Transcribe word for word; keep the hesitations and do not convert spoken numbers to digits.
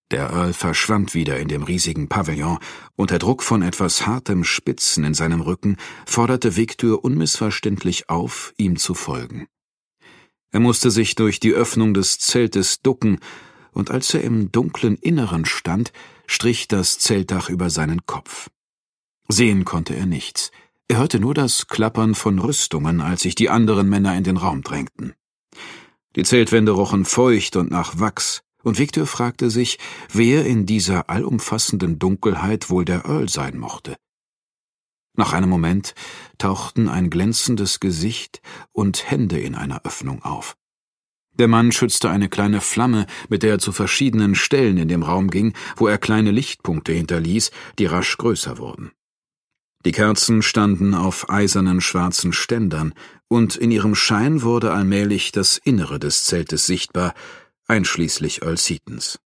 Der Earl verschwand wieder in dem riesigen Pavillon, und der Druck von etwas hartem Spitzen in seinem Rücken forderte Victor unmissverständlich auf, ihm zu folgen. Er musste sich durch die Öffnung des Zeltes ducken, und als er im dunklen Inneren stand, strich das Zeltdach über seinen Kopf. Sehen konnte er nichts. Er hörte nur das Klappern von Rüstungen, als sich die anderen Männer in den Raum drängten. Die Zeltwände rochen feucht und nach Wachs, und Victor fragte sich, wer in dieser allumfassenden Dunkelheit wohl der Earl sein mochte. Nach einem Moment tauchten ein glänzendes Gesicht und Hände in einer Öffnung auf. Der Mann schützte eine kleine Flamme, mit der er zu verschiedenen Stellen in dem Raum ging, wo er kleine Lichtpunkte hinterließ, die rasch größer wurden. Die Kerzen standen auf eisernen schwarzen Ständern, und in ihrem Schein wurde allmählich das Innere des Zeltes sichtbar, einschließlich Earl Seatons.